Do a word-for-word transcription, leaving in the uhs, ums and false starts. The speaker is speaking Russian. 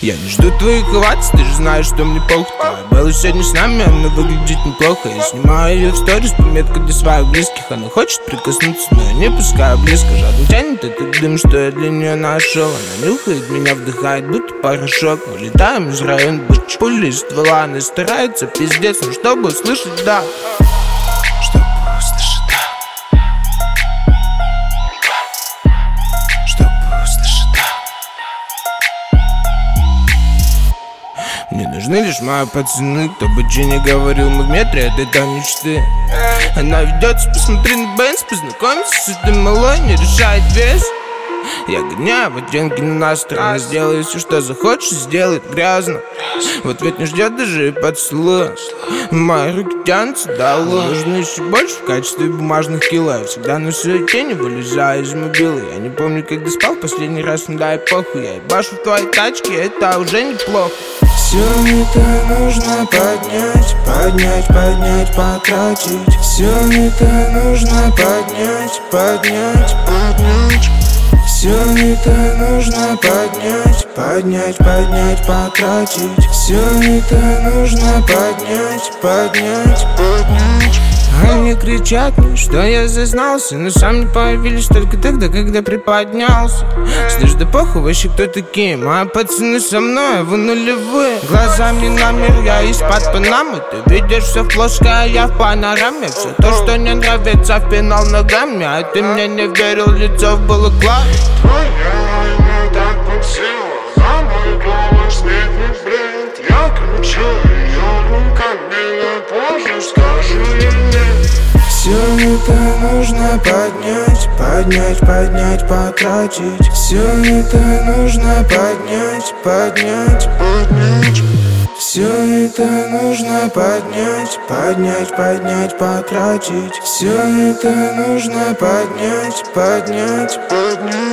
Я не жду твоих оваций, ты же знаешь, что мне похуй. Твоя была сегодня с нами, она выглядит неплохо. Я снимаю ее в сторис, пометка для своих близких. Она хочет прикоснуться, но я не пускаю близко. Жадно тянет этот дым, что я для нее нашел. Она нюхает меня, вдыхает, будто порошок. Мы летаем из района, будто пули из ствола. Она старается, пиздец, но чтобы услышать да. Чтобы услышать да. Чтобы услышать да. Мне нужны лишь мои пацаны. Кто бы че не говорил, мы в метре от этой мечты. Она ведется, посмотри на Бенц, познакомься с этой малой, не решает вес. Я гоняю вот деньги на настрой. Она сделает все, что захочешь, сделает грязно. В ответ не ждет даже и поцелуя. Мои руки тянутся до луны. Нужно еще больше в качестве бумажных кило. Я всегда на своей тени вылезаю из мобилы. Я не помню, когда спал последний раз, ну дай похуй. Я ебашу в твоей тачке, это уже неплохо. Все это нужно поднять, поднять, поднять, потратить. Все это нужно поднять, поднять, поднять. Все это нужно поднять, поднять, поднять, потратить. Все это нужно поднять, поднять, поднять. Они кричат мне, что я зазнался, но сам не появились только тогда, когда приподнялся. Слышь, да похуй вообще кто такие, мои пацаны со мной, вы нулевые. Глазами на мир, я из-под Панамы. Ты видишь все в флажке, а я в панораме. Все то, что не нравится, в финал ногами. А ты мне не верил, лицо в балаклаве. Твоя имя так подсела, за мой голос нет не бред. Я кручу ее руками, но позже скажу ей нет. Все это нужно поднять, поднять, поднять, потратить. Все это нужно поднять, поднять, поднять. Все это нужно поднять, поднять, поднять, потратить. Все это нужно поднять, поднять, поднять.